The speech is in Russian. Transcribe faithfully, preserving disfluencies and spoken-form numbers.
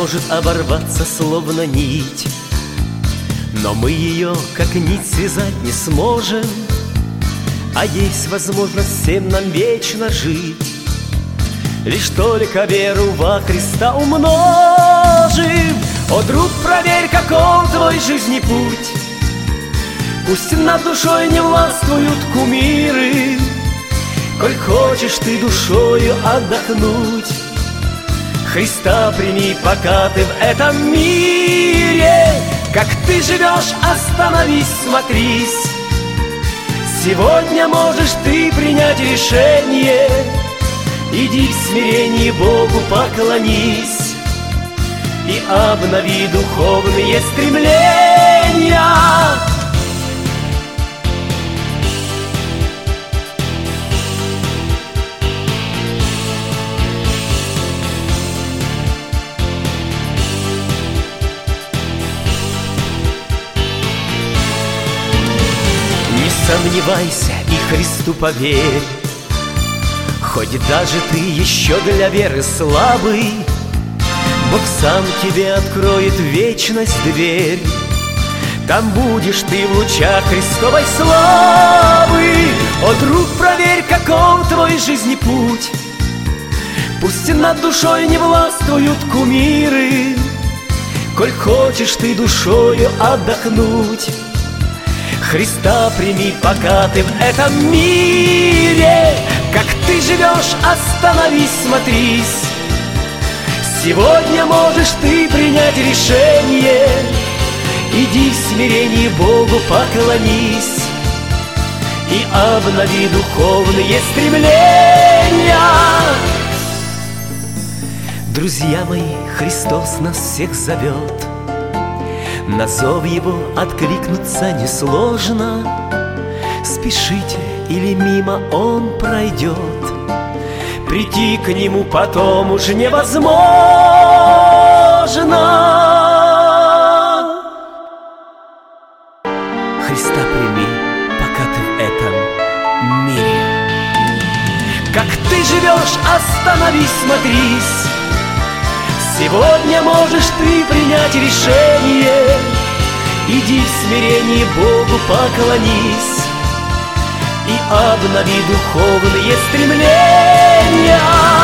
может оборваться, словно нить, но мы ее, как нить, связать не сможем. А есть возможность всем нам вечно жить, лишь только веру во Христа умножим. О, друг, проверь, каков твой жизни путь. Пусть над душой не властвуют кумиры, коль хочешь ты душою отдохнуть, Христа прими, пока ты в этом мире. Как ты живешь, остановись, смотрись. Сегодня можешь ты принять решение. Иди в смирении Богу поклонись и обнови духовные стремления. Не сомневайся и Христу поверь, хоть даже ты еще для веры слабый, Бог сам тебе откроет в вечность дверь. Там будешь ты в лучах Христовой славы. О, друг, проверь, каков твой жизни путь. Пусть над душой не властвуют кумиры, коль хочешь ты душою отдохнуть, Христа прими, пока ты в этом мире. Как ты живешь, остановись, смотрись. Сегодня можешь ты принять решение. Иди в смирении Богу поклонись и обнови духовные стремления. Друзья мои, Христос нас всех зовет. На зов Его откликнуться несложно. Спешите, или мимо Он пройдет, прийти к Нему потом уж невозможно. Христа прими, пока ты в этом мире. Как ты живешь, остановись, смотрись. Сегодня можешь ты принять решение. Иди в смирении Богу поклонись и обнови духовные стремления.